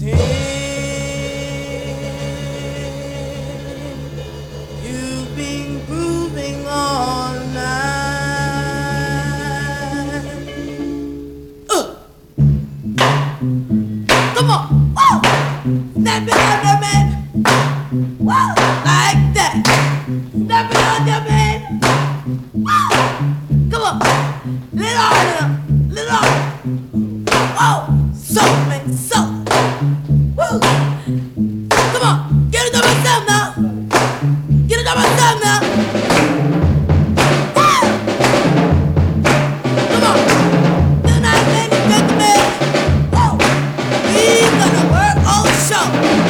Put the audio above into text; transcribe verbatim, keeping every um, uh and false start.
You've been grooving all night. Uh, come on, woo! Snap it under me, woo! Like that. Snap it under me, woo! Come on, little harder, little harder. Oh, so man, so. Woo! Come on, get it up myself now. Get it up myself now. Woo! Come on, tonight, ladies and gentlemen. Woo! We gonna work all show.